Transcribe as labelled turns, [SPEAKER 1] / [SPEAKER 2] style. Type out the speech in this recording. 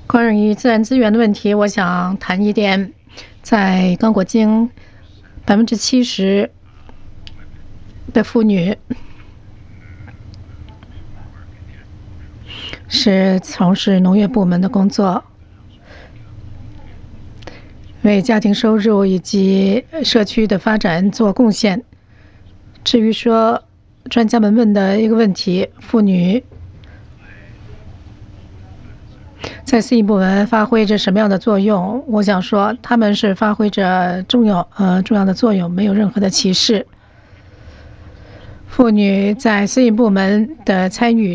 [SPEAKER 1] 关于自然资源的问题，我想谈一点。在刚果金，70%的妇女是从事农业部门的工作，为家庭收入以及社区的发展做贡献。至于说专家们问的一个问题，妇女在私营部门发挥着什么样的作用？我想说，他们是发挥着重要的作用，没有任何的歧视。妇女在私营部门的参与